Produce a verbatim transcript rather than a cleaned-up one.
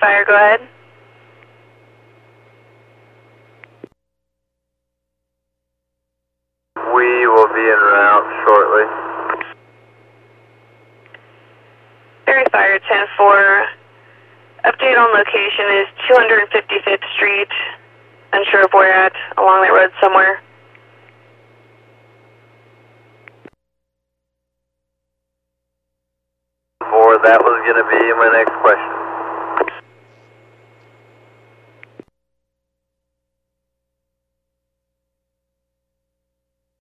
Fire, go ahead. We will be en route shortly. Barry Fire, ten four. Update on location is two hundred fifty-fifth Street. Unsure of where at, along that road somewhere. Four, that was going to be my next question.